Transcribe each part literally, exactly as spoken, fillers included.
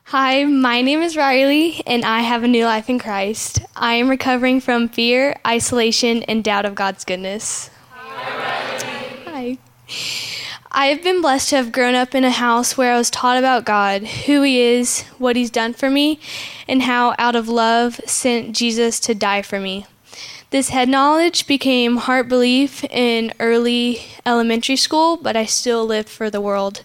Hi, my name is Riley, and I have a new life in Christ. I am recovering from fear, isolation, and doubt of God's goodness. Hi. I have been blessed to have grown up in a house where I was taught about God, who He is, what He's done for me, and how, out of love, sent Jesus to die for me. This head knowledge became heart belief in early elementary school, but I still lived for the world.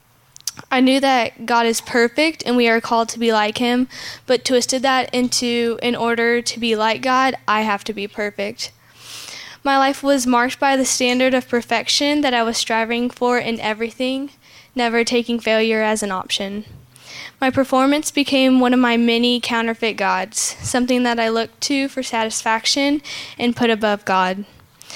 I knew that God is perfect and we are called to be like Him, but twisted that into, in order to be like God, I have to be perfect. My life was marked by the standard of perfection that I was striving for in everything, never taking failure as an option. My performance became one of my many counterfeit gods, something that I looked to for satisfaction and put above God.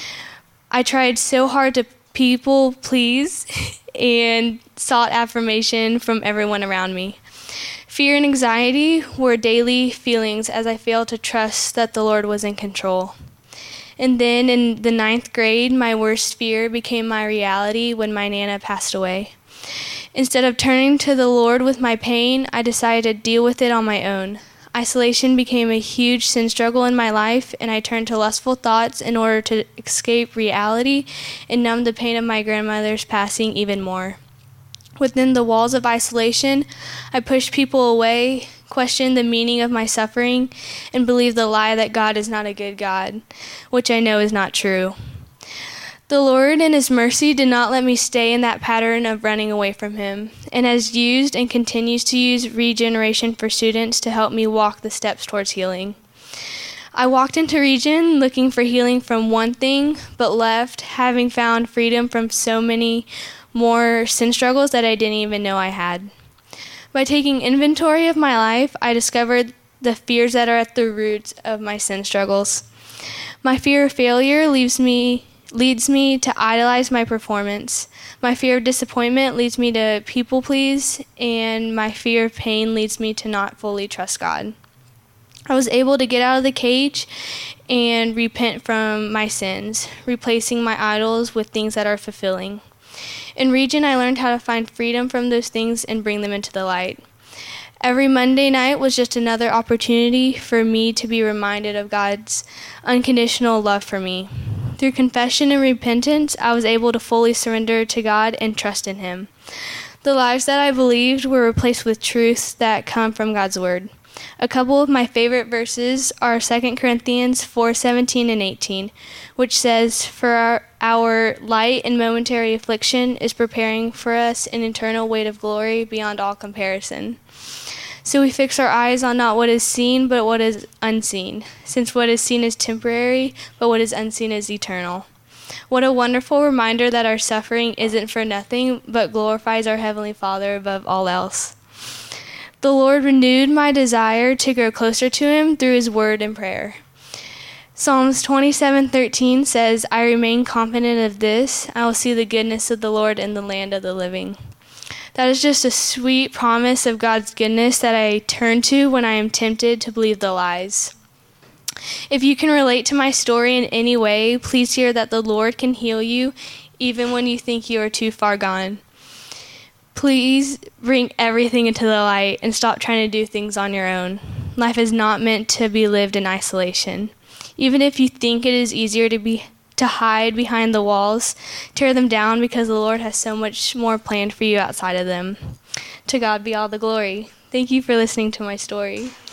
I tried so hard to people please and sought affirmation from everyone around me. Fear and anxiety were daily feelings as I failed to trust that the Lord was in control. And then in the ninth grade, my worst fear became my reality when my Nana passed away. Instead of turning to the Lord with my pain, I decided to deal with it on my own. Isolation became a huge sin struggle in my life, and I turned to lustful thoughts in order to escape reality and numb the pain of my grandmother's passing even more. Within the walls of isolation, I pushed people away, questioned the meaning of my suffering, and believed the lie that God is not a good God, which I know is not true. The Lord, in His mercy, did not let me stay in that pattern of running away from Him, and has used and continues to use Regeneration for Students to help me walk the steps towards healing. I walked into Regen looking for healing from one thing, but left having found freedom from so many more sin struggles that I didn't even know I had. By taking inventory of my life, I discovered the fears that are at the roots of my sin struggles. My fear of failure leaves me leads me to idolize my performance. My fear of disappointment leads me to people please, and my fear of pain leads me to not fully trust God. I was able to get out of the cage and repent from my sins, replacing my idols with things that are fulfilling. In Regen, I learned how to find freedom from those things and bring them into the light. Every Monday night was just another opportunity for me to be reminded of God's unconditional love for me. Through confession and repentance, I was able to fully surrender to God and trust in Him. The lies that I believed were replaced with truths that come from God's Word. A couple of my favorite verses are Second Corinthians four seventeen and eighteen, which says, "For our, our light and momentary affliction is preparing for us an eternal weight of glory beyond all comparison." So we fix our eyes on not what is seen, but what is unseen, since what is seen is temporary, but what is unseen is eternal. What a wonderful reminder that our suffering isn't for nothing, but glorifies our Heavenly Father above all else. The Lord renewed my desire to grow closer to Him through His Word and prayer. Psalms twenty-seven thirteen says, "I remain confident of this, I will see the goodness of the Lord in the land of the living." That is just a sweet promise of God's goodness that I turn to when I am tempted to believe the lies. If you can relate to my story in any way, please hear that the Lord can heal you even when you think you are too far gone. Please bring everything into the light and stop trying to do things on your own. Life is not meant to be lived in isolation. Even if you think it is easier to be to hide behind the walls, tear them down, because the Lord has so much more planned for you outside of them. To God be all the glory. Thank you for listening to my story.